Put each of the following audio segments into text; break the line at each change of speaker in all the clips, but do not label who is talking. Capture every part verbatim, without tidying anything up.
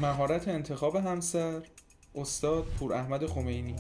مهارت انتخاب همسر، استاد پوراحمد خمینی.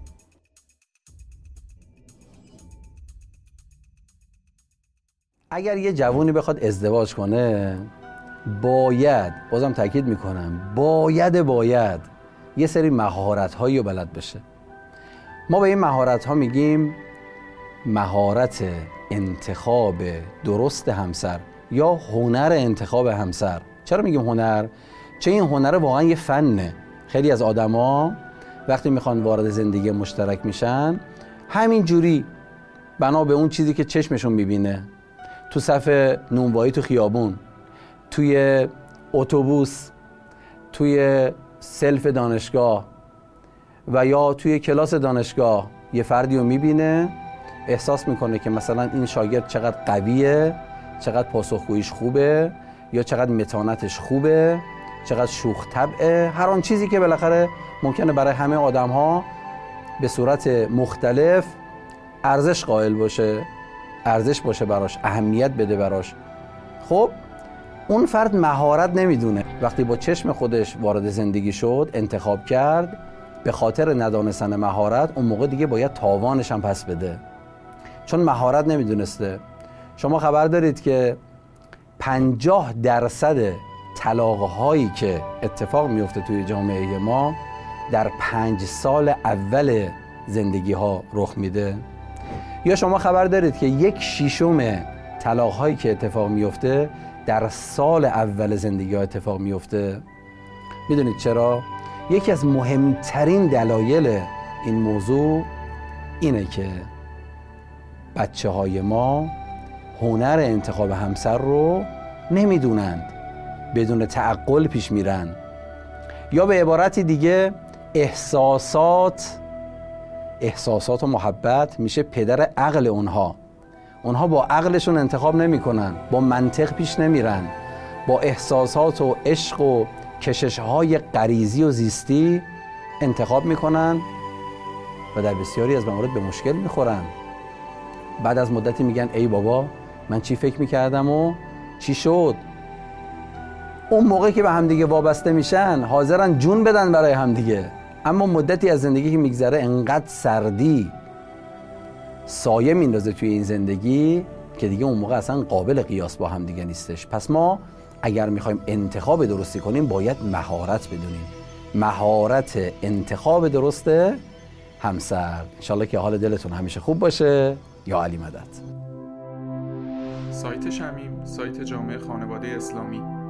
اگر یه جوونی بخواد ازدواج کنه باید، بازم تاکید میکنم، باید باید یه سری مهارت هایی رو بلد بشه. ما به این مهارت ها میگیم مهارت انتخاب درست همسر یا هنر انتخاب همسر. چرا میگیم هنر؟ چه این هنر واقعا یه فنه. خیلی از آدما وقتی میخوان وارد زندگی مشترک میشن همین جوری بنا به اون چیزی که چشمشون میبینه، تو صف نونوایی تو خیابون، توی اتوبوس، توی سلف دانشگاه و یا توی کلاس دانشگاه یه فردی رو میبینه، احساس میکنه که مثلا این شاگرد چقدر قویه، چقدر پاسخگوییش خوبه، یا چقدر متانتش خوبه، چقدر شوخ طبعه، هر آن چیزی که بالاخره ممکنه برای همه آدم ها به صورت مختلف ارزش قائل باشه، ارزش باشه براش، اهمیت بده براش. خب اون فرد مهارت نمیدونه، وقتی با چشم خودش وارد زندگی شد، انتخاب کرد، به خاطر ندانستن مهارت اون موقع دیگه باید تاوانش هم پس بده، چون مهارت نمیدونسته. شما خبر دارید که پنجاه درصد طلاق‌هایی که اتفاق میفته توی جامعه ما در پنج سال اول زندگی ها رخ میده؟ یا شما خبر دارید که یک شیشم طلاق‌هایی که اتفاق میفته در سال اول زندگی ها اتفاق میفته؟ میدونید چرا؟ یکی از مهمترین دلایل این موضوع اینه که بچه های ما هنر انتخاب همسر رو نمیدونند، بدون تعقل پیش میرن، یا به عبارتی دیگه احساسات احساسات و محبت میشه پدر عقل اونها. اونها با عقلشون انتخاب نمی کنن، با منطق پیش نمیرن، با احساسات و عشق و کشش‌های غریزی و زیستی انتخاب میکنن و در بسیاری از موارد به مشکل میخورن. بعد از مدتی میگن ای بابا من چی فکر میکردم و چی شد. اون موقعی که به همدیگه وابسته میشن حاضرن جون بدن برای همدیگه، اما مدتی از زندگی که میگذره انقدر سردی سایه میندازه توی این زندگی که دیگه اون موقع اصلا قابل قیاس با هم دیگه نیستش. پس ما اگر میخوایم انتخاب درستی کنیم باید مهارت بدونیم، مهارت انتخاب درست همسر. انشالله که حال دلتون همیشه خوب باشه. یا علی مدد.
سایت شمیم، سایت جامعه خانواده اسلامی.